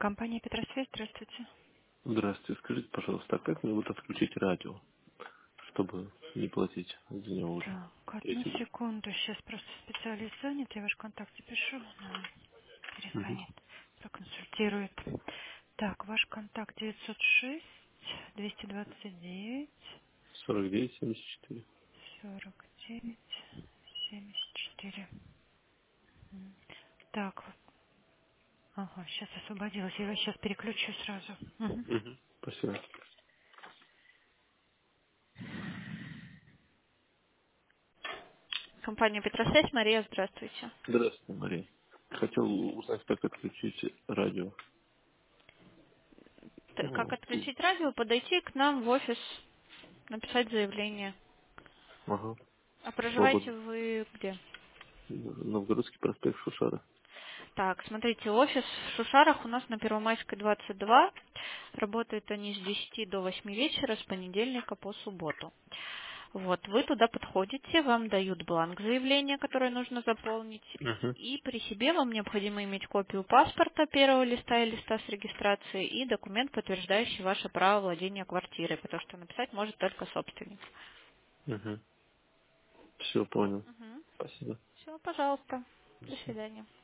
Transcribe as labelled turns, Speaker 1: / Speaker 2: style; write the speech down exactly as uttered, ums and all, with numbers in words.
Speaker 1: Компания Петросвязь, здравствуйте.
Speaker 2: Здравствуйте. Скажите, пожалуйста, а как мне вот отключить радио, чтобы не платить за него уже
Speaker 1: Так, одну
Speaker 2: третий год?
Speaker 1: секунду. Сейчас просто специалист занят. Я ваш контакт запишу. Она
Speaker 2: Угу.
Speaker 1: перезвонит, проконсультирует. Так, ваш контакт девятьсот шесть двести двадцать девять
Speaker 2: сорок девять семьдесят четыре.
Speaker 1: сорок девять семьдесят четыре. М. Так, ага, сейчас освободилась. Я вас сейчас переключу сразу. Мгм.
Speaker 2: Угу. Спасибо.
Speaker 1: Компания Петросвязь, Мария, здравствуйте.
Speaker 2: Здравствуйте, Мария. Хотел узнать, как отключить радио.
Speaker 1: Т- Как
Speaker 2: Ну, тут.
Speaker 1: отключить радио? Подойти к нам в офис, написать заявление.
Speaker 2: Ага.
Speaker 1: А проживаете
Speaker 2: Свободно.
Speaker 1: вы где?
Speaker 2: Новгородский проспект Шушара.
Speaker 1: Так, смотрите, офис в Шушарах у нас на Первомайской двадцать два. Работают они с десяти до восьми вечера, с понедельника по субботу. Вот, вы туда подходите, вам дают бланк заявления, которое нужно заполнить,
Speaker 2: Угу.
Speaker 1: и при себе вам необходимо иметь копию паспорта первого листа и листа с регистрацией и документ, подтверждающий ваше право владения квартирой, потому что написать может только собственник.
Speaker 2: Угу. Все понял.
Speaker 1: Угу.
Speaker 2: Спасибо.
Speaker 1: Все, пожалуйста.
Speaker 2: До
Speaker 1: До
Speaker 2: свидания.
Speaker 1: свидания.